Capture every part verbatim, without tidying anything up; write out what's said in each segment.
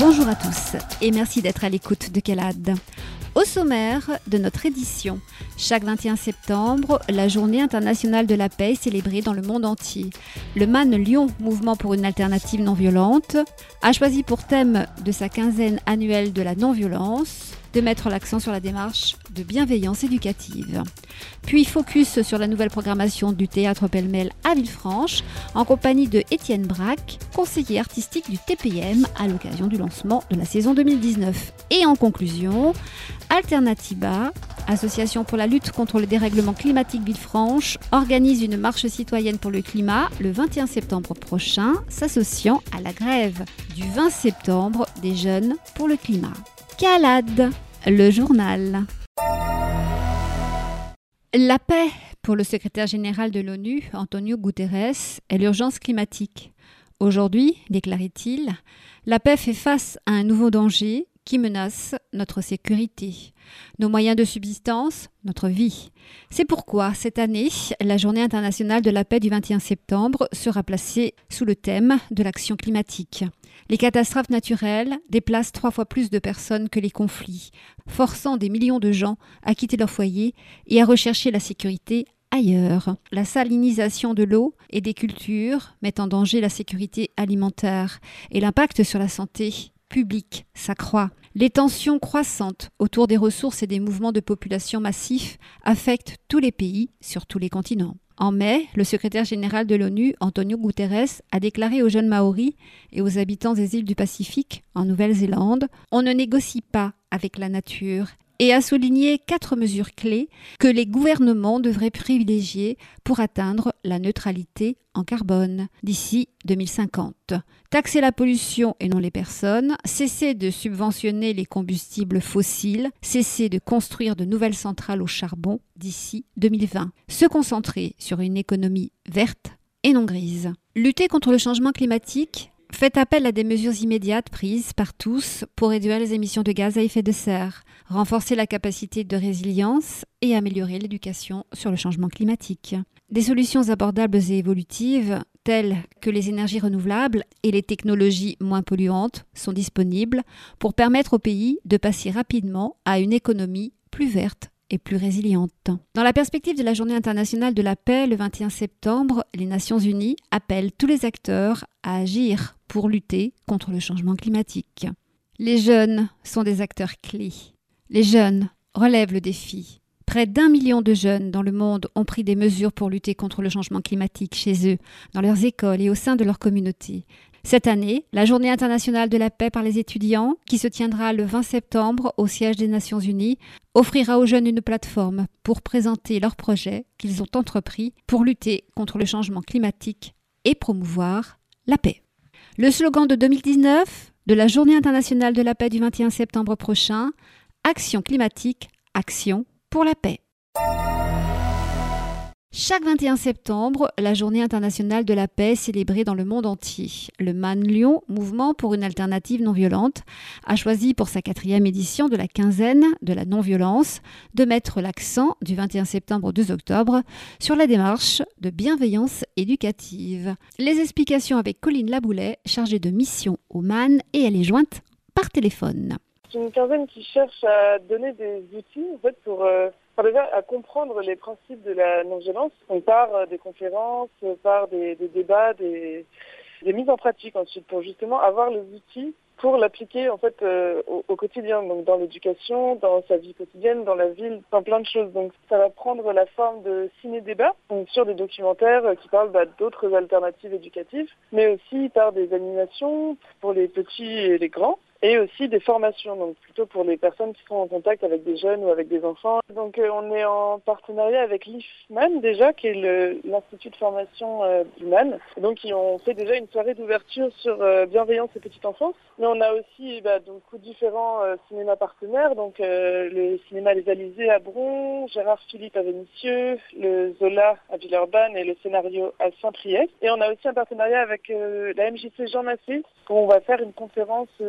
Bonjour à tous et merci d'être à l'écoute de Calade. Au sommaire de notre édition, chaque vingt et un septembre, la Journée internationale de la paix est célébrée dans le monde entier. Le M A N Lyon, mouvement pour une alternative non violente, a choisi pour thème de sa quinzaine annuelle de la non-violence de mettre l'accent sur la démarche de bienveillance éducative. Puis focus sur la nouvelle programmation du Théâtre Pêle-Mêle à Villefranche, en compagnie de Étienne Braque, conseiller artistique du T P M à l'occasion du lancement de la saison deux mille dix-neuf. Et en conclusion, Alternatiba, association pour la lutte contre le dérèglement climatique Villefranche, organise une marche citoyenne pour le climat le vingt et un septembre prochain, s'associant à la grève du vingt septembre des jeunes pour le climat. Calade, le journal. La paix, pour le secrétaire général de l'ONU, Antonio Guterres, est l'urgence climatique. Aujourd'hui, déclarait-il, la paix fait face à un nouveau danger qui menace notre sécurité, nos moyens de subsistance, notre vie. C'est pourquoi, cette année, la Journée internationale de la paix du vingt et un septembre sera placée sous le thème de l'action climatique. Les catastrophes naturelles déplacent trois fois plus de personnes que les conflits, forçant des millions de gens à quitter leur foyer et à rechercher la sécurité ailleurs. La salinisation de l'eau et des cultures met en danger la sécurité alimentaire et l'impact sur la santé publique s'accroît. Les tensions croissantes autour des ressources et des mouvements de population massifs affectent tous les pays sur tous les continents. En mai, le secrétaire général de l'ONU, Antonio Guterres, a déclaré aux jeunes Maoris et aux habitants des îles du Pacifique, en Nouvelle-Zélande, « On ne négocie pas avec la nature » et a souligné quatre mesures clés que les gouvernements devraient privilégier pour atteindre la neutralité en carbone d'ici deux mille cinquante. Taxer la pollution et non les personnes, cesser de subventionner les combustibles fossiles, cesser de construire de nouvelles centrales au charbon d'ici deux mille vingt. Se concentrer sur une économie verte et non grise. Lutter contre le changement climatique fait appel à des mesures immédiates prises par tous pour réduire les émissions de gaz à effet de serre, renforcer la capacité de résilience et améliorer l'éducation sur le changement climatique. Des solutions abordables et évolutives, telles que les énergies renouvelables et les technologies moins polluantes, sont disponibles pour permettre au pays de passer rapidement à une économie plus verte et plus résiliente. Dans la perspective de la Journée internationale de la paix, le vingt et un septembre, les Nations unies appellent tous les acteurs à agir pour lutter contre le changement climatique. Les jeunes sont des acteurs clés. Les jeunes relèvent le défi. Près d'un million de jeunes dans le monde ont pris des mesures pour lutter contre le changement climatique chez eux, dans leurs écoles et au sein de leur communauté. Cette année, la Journée internationale de la paix par les étudiants, qui se tiendra le vingt septembre au siège des Nations unies, offrira aux jeunes une plateforme pour présenter leurs projets qu'ils ont entrepris pour lutter contre le changement climatique et promouvoir la paix. Le slogan de deux mille dix-neuf de la Journée internationale de la paix du vingt et un septembre prochain, Action climatique, action pour la paix. Chaque vingt et un septembre, la Journée internationale de la paix est célébrée dans le monde entier. Le M A N Lyon, mouvement pour une alternative non violente, a choisi pour sa quatrième édition de la quinzaine de la non-violence de mettre l'accent du vingt et un septembre au deux octobre sur la démarche de bienveillance éducative. Les explications avec Colline Laboulet, chargée de mission au M A N, et elle est jointe par téléphone. C'est une quinzaine qui cherche à donner des outils en fait, pour... Euh... Enfin, déjà, à comprendre les principes de la non-violence, on part euh, des conférences, par des, des débats, des, des mises en pratique ensuite, pour justement avoir les outils pour l'appliquer en fait euh, au, au quotidien, donc dans l'éducation, dans sa vie quotidienne, dans la ville, dans plein de choses. Donc ça va prendre la forme de ciné-débat, donc sur des documentaires euh, qui parlent bah, d'autres alternatives éducatives, mais aussi par des animations pour les petits et les grands. Et aussi des formations, donc plutôt pour les personnes qui sont en contact avec des jeunes ou avec des enfants. Donc euh, on est en partenariat avec l'I F M A N déjà, qui est le, l'institut de formation euh, du M A N. Et donc ils ont fait déjà une soirée d'ouverture sur euh, bienveillance et petite enfance. Mais on a aussi bah, donc différents euh, cinémas partenaires, donc euh, le cinéma Les Alizés à Bron, Gérard Philippe à Vénissieux, le Zola à Villeurbanne et le Scénario à Saint-Priest. Et on a aussi un partenariat avec euh, la M J C Jean Massé, où on va faire une conférence euh,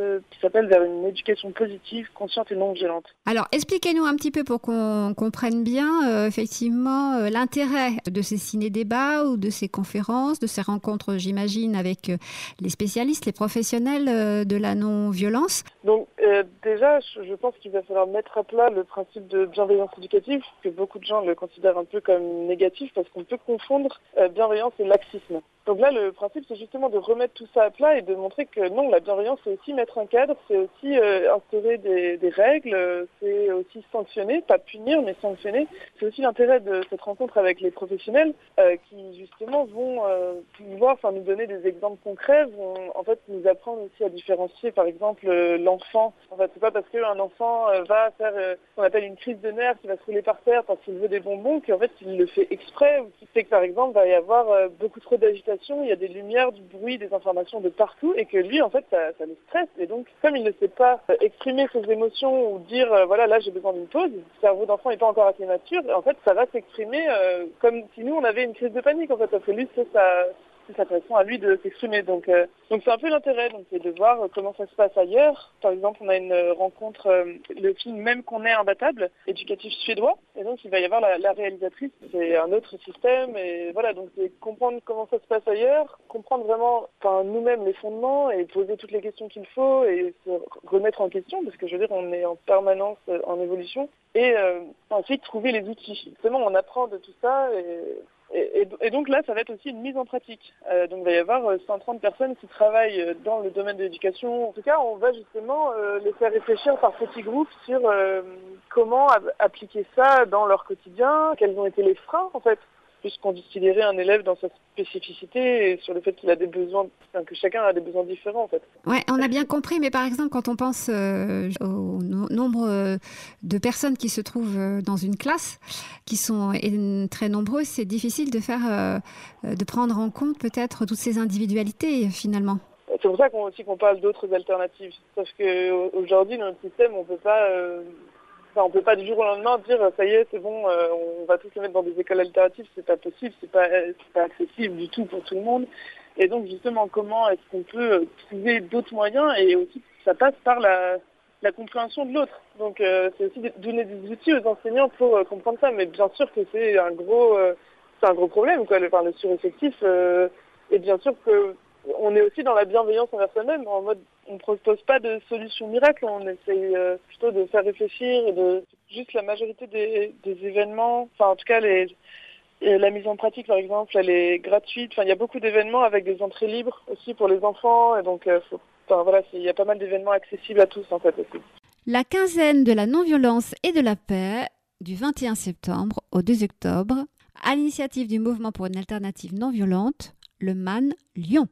s'appelle Vers une éducation positive, consciente et non violente. Alors, expliquez-nous un petit peu pour qu'on comprenne bien, euh, effectivement, euh, l'intérêt de ces ciné-débats ou de ces conférences, de ces rencontres, j'imagine, avec euh, les spécialistes, les professionnels euh, de la non-violence. Donc, euh, déjà, je, je pense qu'il va falloir mettre à plat le principe de bienveillance éducative, que beaucoup de gens le considèrent un peu comme négatif, parce qu'on peut confondre euh, bienveillance et laxisme. Donc là, le principe, c'est justement de remettre tout ça à plat et de montrer que non, la bienveillance, c'est aussi mettre un cadre, c'est aussi euh, instaurer des, des règles, euh, c'est aussi sanctionner, pas punir, mais sanctionner. C'est aussi l'intérêt de cette rencontre avec les professionnels euh, qui, justement, vont euh, pouvoir enfin, nous donner des exemples concrets, vont en fait nous apprendre aussi à différencier, par exemple, euh, l'enfant. En fait, c'est pas parce qu'un enfant euh, va faire euh, ce qu'on appelle une crise de nerfs, qu'il va se rouler par terre parce qu'il veut des bonbons, qu'en fait, il le fait exprès, ou qu'il sait que, par exemple, va y avoir euh, beaucoup trop d'agitation. Il y a des lumières, du bruit, des informations de partout et que lui, en fait, ça, ça le stresse. Et donc, comme il ne sait pas euh, exprimer ses émotions ou dire, euh, voilà, là, j'ai besoin d'une pause, le cerveau d'enfant n'est pas encore assez mature, et en fait, ça va s'exprimer euh, comme si nous, on avait une crise de panique, en fait, parce que lui, c'est ça... c'est sa façon à lui de s'exprimer. Donc, euh, donc c'est un peu l'intérêt, donc c'est de voir euh, comment ça se passe ailleurs. Par exemple, on a une euh, rencontre, euh, le film Même qu'on est imbattable, éducatif suédois, et donc il va y avoir la, la réalisatrice. C'est un autre système, et voilà, donc c'est comprendre comment ça se passe ailleurs, comprendre vraiment, enfin nous-mêmes les fondements, et poser toutes les questions qu'il faut, et se remettre en question, parce que je veux dire, on est en permanence euh, en évolution, et euh, ensuite trouver les outils. Justement, on apprend de tout ça, et Et, et, et donc là, ça va être aussi une mise en pratique. Euh, donc il va y avoir cent trente personnes qui travaillent dans le domaine de l'éducation. En tout cas, on va justement euh, les faire réfléchir par petits groupes sur euh, comment a- appliquer ça dans leur quotidien, quels ont été les freins en fait, plus considérer un élève dans sa spécificité et sur le fait qu'il a des besoins, enfin, que chacun a des besoins différents en fait. Ouais, on a bien compris, mais par exemple, quand on pense euh, au no- nombre euh, de personnes qui se trouvent euh, dans une classe, qui sont euh, très nombreuses, c'est difficile de faire, euh, de prendre en compte peut-être toutes ces individualités finalement. C'est pour ça qu'on aussi qu'on parle d'autres alternatives. Sauf qu'aujourd'hui, dans notre système, on peut pas, euh, enfin, on peut pas du jour au lendemain dire ça y est, c'est bon, euh, on va tous les mettre dans des écoles alternatives. C'est pas possible, c'est pas, c'est pas accessible du tout pour tout le monde. Et donc justement, comment est-ce qu'on peut trouver d'autres moyens, et aussi ça passe par la, la compréhension de l'autre. Donc euh, c'est aussi de donner des outils aux enseignants pour euh, comprendre ça. Mais bien sûr que c'est un gros, euh, c'est un gros problème, quoi. Le, enfin, le sureffectif. Euh, et bien sûr que on est aussi dans la bienveillance envers soi-même, en mode on ne propose pas de solution miracle, on essaye euh, plutôt de faire réfléchir et de juste la majorité des, des événements, enfin en tout cas les, et la mise en pratique par exemple, elle est gratuite, enfin il y a beaucoup d'événements avec des entrées libres aussi pour les enfants, et donc euh, faut, enfin, voilà, il y a pas mal d'événements accessibles à tous en fait aussi. La quinzaine de la non-violence et de la paix du vingt et un septembre au deux octobre, à l'initiative du Mouvement pour une alternative non violente, le M A N Lyon.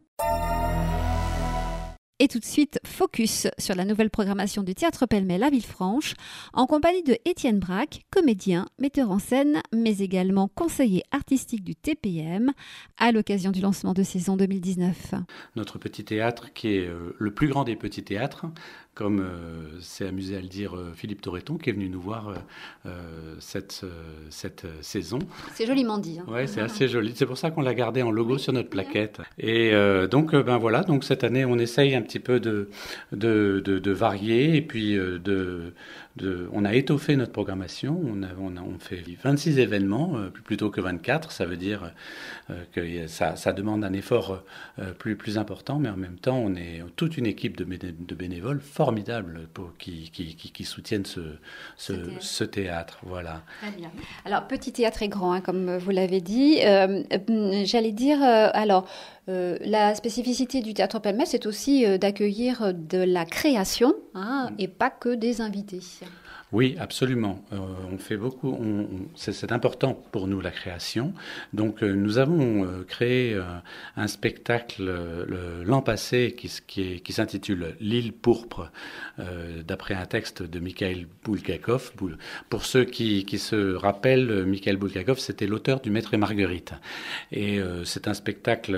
Et tout de suite, focus sur la nouvelle programmation du Théâtre Pellemel à Villefranche, en compagnie de Étienne Braque, comédien, metteur en scène, mais également conseiller artistique du T P M, à l'occasion du lancement de saison deux mille dix-neuf. Notre petit théâtre, qui est euh, le plus grand des petits théâtres, comme euh, s'est amusé à le dire euh, Philippe Torreton, qui est venu nous voir euh, euh, cette, euh, cette euh, saison. C'est joliment dit. Hein. Oui, c'est assez joli. C'est pour ça qu'on l'a gardé en logo oui, sur notre plaquette. Et euh, donc, euh, ben voilà, donc cette année, on essaye un petit peu de, de, de, de varier, et puis euh, de, de, on a étoffé notre programmation. On, a, on, a, on fait vingt-six événements, euh, plutôt que vingt-quatre. Ça veut dire euh, que ça, ça demande un effort euh, plus, plus important, mais en même temps, on est toute une équipe de, béné- de bénévoles formidables pour, qui, qui, qui, qui soutiennent ce, ce, ce, théâtre. ce théâtre. Voilà. Très bien. Alors, petit théâtre est grand, hein, comme vous l'avez dit. Euh, j'allais dire, euh, alors, euh, la spécificité du Théâtre Pellemel, c'est aussi euh, d'accueillir de la création, hein, mmh. et pas que des invités. Oui, absolument. Euh, on fait beaucoup. On, on, c'est, c'est important pour nous la création. Donc, euh, nous avons euh, créé euh, un spectacle euh, le, l'an passé qui, qui, est, qui s'intitule L'île pourpre, euh, d'après un texte de Mikhail Bulgakov. Pour ceux qui, qui se rappellent, Mikhail Bulgakov, c'était l'auteur du Maître et Marguerite. Et euh, c'est un spectacle très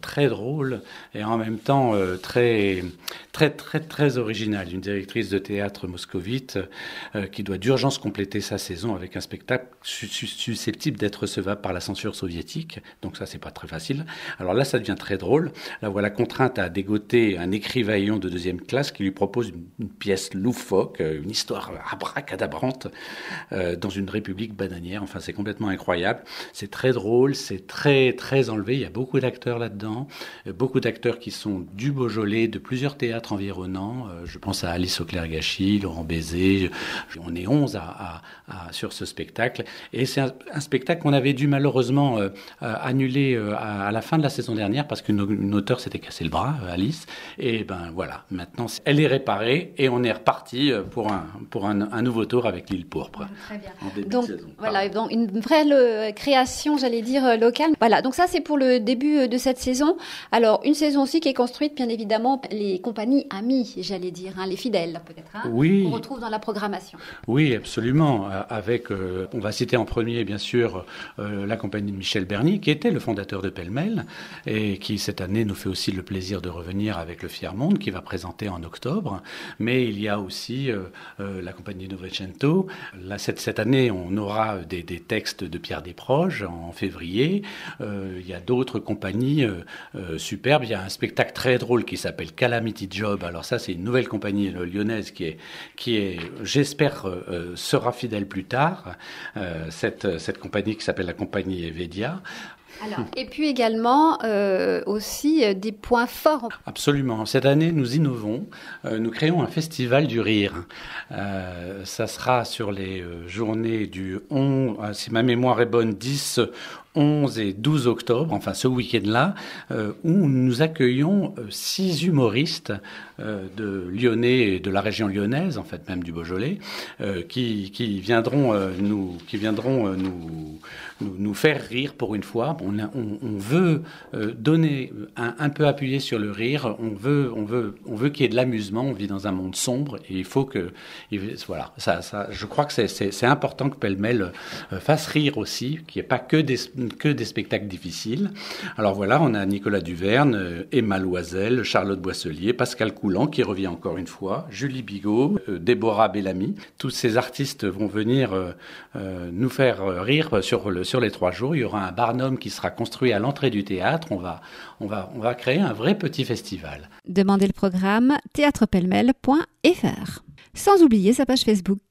très drôle et en même temps euh, très, très, très, très originale. Une directrice de théâtre moscovite euh, qui doit d'urgence compléter sa saison avec un spectacle su- su- susceptible d'être recevable par la censure soviétique. Donc ça, c'est pas très facile. Alors là, ça devient très drôle. La voilà contrainte à dégoter un écrivaillon de deuxième classe qui lui propose une, une pièce loufoque, une histoire abracadabrante euh, dans une république bananière. Enfin, c'est complètement incroyable. C'est très drôle, c'est très, très enlevé. Il y a beaucoup d'acteurs là-dedans, beaucoup d'acteurs qui sont du Beaujolais, de plusieurs théâtres environnants. Euh, je pense à Alice Auclair-Gachy, Laurent Bézé. On est onze à, à, à, sur ce spectacle. Et c'est un, un spectacle qu'on avait dû malheureusement euh, annuler euh, à, à la fin de la saison dernière parce qu'une une auteure s'était cassé le bras, Alice. Et ben voilà, maintenant elle est réparée et on est reparti pour un, pour un, un nouveau tour avec l'île pourpre. Très bien. En début Donc de saison. voilà, donc une vraie le, création, j'allais dire, locale. Voilà, donc ça c'est pour le début de cette saison. Alors une saison aussi qui est construite, bien évidemment, les compagnies amies, j'allais dire, hein, les fidèles peut-être, hein, oui. qu'on retrouve dans la programmation. Oui, absolument. Avec, euh, on va citer en premier, bien sûr, euh, la compagnie de Michel Bernier, qui était le fondateur de Pêle-Mêle et qui cette année nous fait aussi le plaisir de revenir avec le Fier Monde, qui va présenter en octobre. Mais il y a aussi euh, euh, la compagnie Novecento. Là, cette, cette année, on aura des, des textes de Pierre Desproges en février. Euh, il y a d'autres compagnies euh, euh, superbes. Il y a un spectacle très drôle qui s'appelle Calamity Job. Alors ça, c'est une nouvelle compagnie lyonnaise qui est, qui est j'espère, euh, sera fidèle plus tard. Euh, cette, cette compagnie qui s'appelle la compagnie Evedia. Alors, et puis également euh, aussi euh, des points forts. Absolument. Cette année, nous innovons. Euh, nous créons un festival du rire. Euh, ça sera sur les euh, journées du onze, si ma mémoire est bonne, dix, onze et douze octobre, enfin ce week-end-là, euh, où nous accueillons euh, six humoristes euh, de Lyonnais et de la région lyonnaise, en fait même du Beaujolais, euh, qui, qui viendront, euh, nous, qui viendront euh, nous, nous, nous faire rire pour une fois. On, on, on veut euh, donner un, un peu appuyer sur le rire. On veut, on veut, on veut qu'il y ait de l'amusement. On vit dans un monde sombre et il faut que, il, voilà, ça, ça, je crois que c'est, c'est, c'est important que Pêle-Mêle euh, fasse rire aussi, qu'il n'y ait pas que des que des spectacles difficiles. Alors voilà, on a Nicolas Duverne, Emma Loisel, Charlotte Boisselier, Pascal Coulan qui revient encore une fois, Julie Bigot, euh, Déborah Bellamy. Tous ces artistes vont venir euh, euh, nous faire rire sur, le, sur les trois jours. Il y aura un barnum qui sera construit à l'entrée du théâtre. On va, on va, on va créer un vrai petit festival. Demandez le programme théâtre pellemel point f r. Sans oublier sa page Facebook.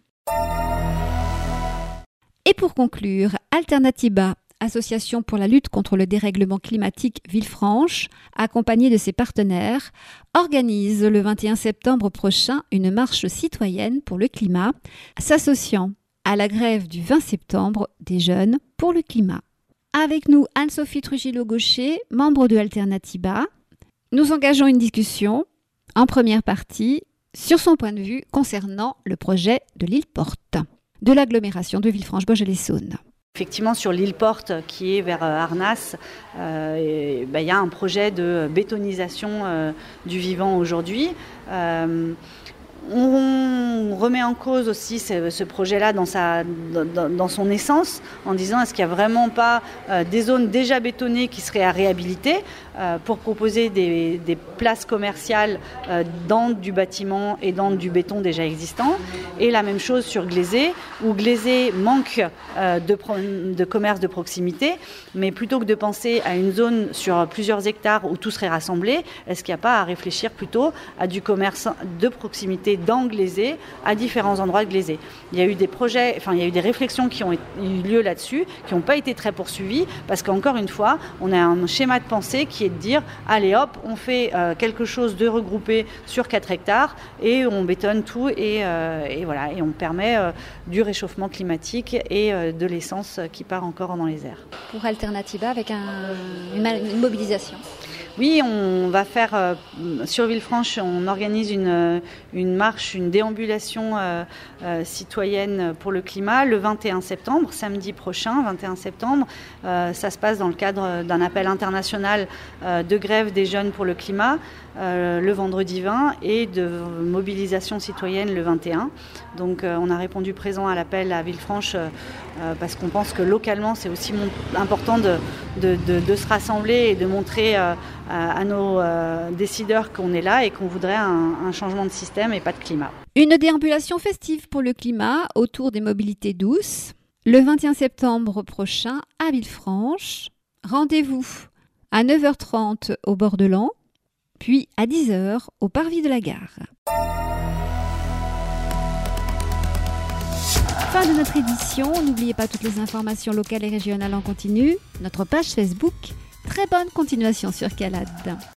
Et pour conclure, Alternatiba, association pour la lutte contre le dérèglement climatique Villefranche, accompagnée de ses partenaires, organise le vingt et un septembre prochain une marche citoyenne pour le climat, s'associant à la grève du vingt septembre des jeunes pour le climat. Avec nous, Anne-Sophie Trujillo-Gaucher, membre de Alternatiba. Nous engageons une discussion, en première partie, sur son point de vue concernant le projet de l'île Porte, de l'agglomération de Villefranche-Beaujolais-Saône. Effectivement, sur l'île Porte, qui est vers Arnas, euh, et, ben, y a un projet de bétonisation euh, du vivant aujourd'hui. Euh, on remet en cause aussi ce, ce projet-là dans, sa, dans, dans son essence, en disant est-ce qu'il n'y a vraiment pas euh, des zones déjà bétonnées qui seraient à réhabiliter euh, pour proposer des, des places commerciales euh, dans du bâtiment et dans du béton déjà existant. Et la même chose sur Glaisé, où Glaisé manque euh, de, pro, de commerce de proximité, mais plutôt que de penser à une zone sur plusieurs hectares où tout serait rassemblé, est-ce qu'il n'y a pas à réfléchir plutôt à du commerce de proximité dans Glaisé, à différents endroits de Glaisé. Il y a eu des projets, enfin il y a eu des réflexions qui ont eu lieu là-dessus, qui n'ont pas été très poursuivies, parce qu'encore une fois, on a un schéma de pensée qui est de dire, allez hop, on fait euh, quelque chose de regroupé sur quatre hectares et on bétonne tout et, euh, et voilà, et on permet euh, du réchauffement climatique et euh, de l'essence qui part encore dans les airs. Pour Alternatiba, avec un, une, une mobilisation. Oui, on va faire, euh, sur Villefranche, on organise une, une marche, une déambulation euh, euh, citoyenne pour le climat le vingt et un septembre, samedi prochain, vingt et un septembre. Euh, ça se passe dans le cadre d'un appel international euh, de grève des jeunes pour le climat euh, le vendredi vingt et de mobilisation citoyenne le vingt et un. Donc euh, on a répondu présent à l'appel à Villefranche euh, parce qu'on pense que localement c'est aussi important de, de, de, de se rassembler et de montrer euh, à nos euh, décideurs qu'on est là et qu'on voudrait un, un changement de système et pas de climat. Une déambulation festive pour le climat autour des mobilités douces, le vingt et un septembre prochain à Villefranche. Rendez-vous à neuf heures trente au bord de l'An, puis à dix heures au parvis de la gare. Fin de notre édition. N'oubliez pas toutes les informations locales et régionales en continu, notre page Facebook. Très bonne continuation sur Calade.